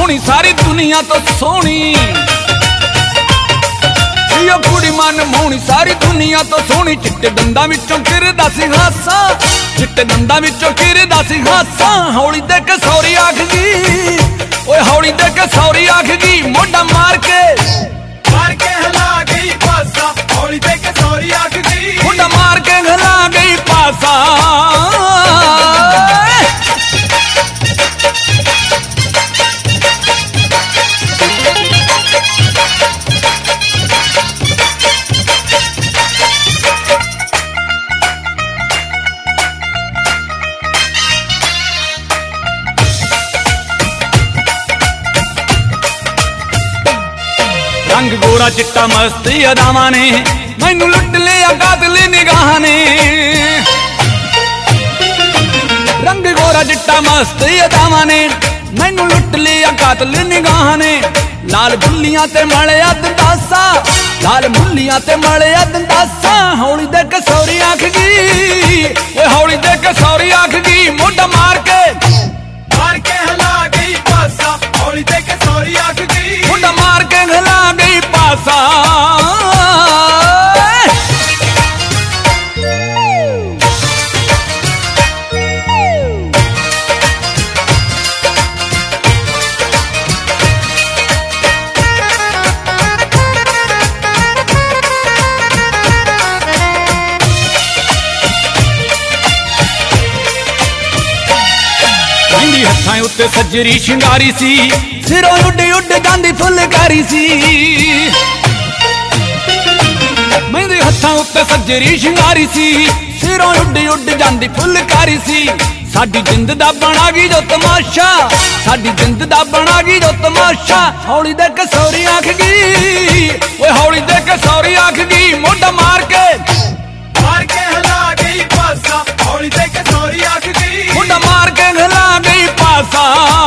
होनी सारी दुनिया तो सोहनी, यो कुड़ी मन मोहनी सारी दुनिया तो सोहनी। चिट्टे दंदा विचों किरदा सी हासा, चिट्टे दंदा विचों किरदा सी हासा। हौली दे के सौरी आख गई, ओए हौली दे के सौरी आख गई, मोढा मार के हिला गई पासा। हौली दे के सौरी आख गई, मोढा मार के हिला गई पासा। रंग गोरा चिट्टा मस्ती अदावां ने मैनू लुट लिया कातिल निगाहां ने। रंग गोरा चिट्टा मस्ती अदावां ने मैनू लुट लिया कातिल निगाहां ने। लाल बुल्लियां ते मलिया दंदासा, लाल बुल्लियां ते मलिया दंदासा। हौली दे के सौरी आख गई, ओए हौली दे के सौरी आख गई, मोढा मार के हिला गई पासा। हौली दे के सौरी आख गई, मोढा मार के हिला गई पासा। हथां उत्ते सजरी शिंगारी सी, सिरों उड उड जांदी फुलकारी सी। मेरे हथां उत्ते सजरी शिंगारी सी, सिरों उड उड जांदी फुलकारी सी। साडी जिंद दा बना गई जो तमाशा, साडी जिंद दा बना गई जो तमाशा। हौली दे के सौरी आख गई, ओए हौली दे के सौरी आख गई, मोढा मार के हिला गई पासा। हौली दे के सौरी आख गई, मोढा मार के हिला गई पासा।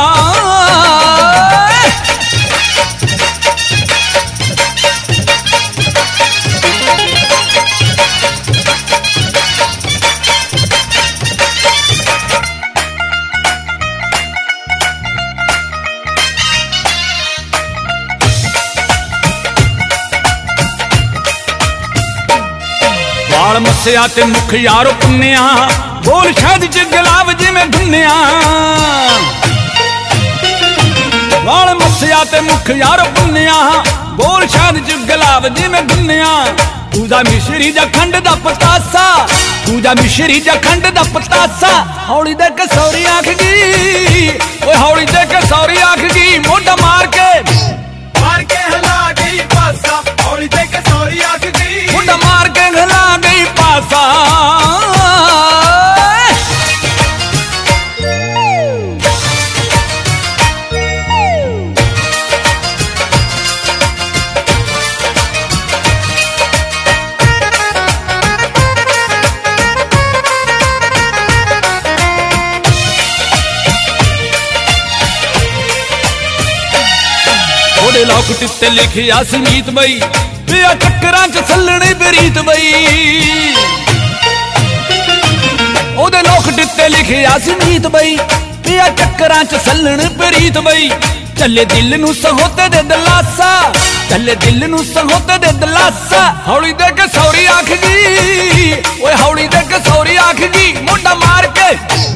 वाल मस्या ते मुख यारो पुन्निया, बोल शायद च गुलाब जिमें धुन्निया। वाल मस्या ते मुख यारो पुन्निया, बोल शायद च गुलाब जिमें धुन्निया। पूजा मिश्री जा खंड दा पतासा, पूजा मिश्री जा खंड दा पतासा। हौली दे के सौरी आख गई, ओए हौली दे के सौरी आख गई, मोढा मार के हिला गई पासा। हौली दे के सौरी आख गई, मोढा मार के हिला गई पासा। ओदे लौकट ते लिखिया सी मीत बई, पिया चक्करां च सल्लणी बरीत बई। ओदे लौकट ते लिखिया सी मीत बई, पिया चक्करां च सल्लण बरीत बई। चले दिल नू सहोते दे दलासा, चले दिल नू सहोते दे दलासा। हौली दे के सौरी आख गई, ओए हौली दे के सौरी आख गई, मोढा मार के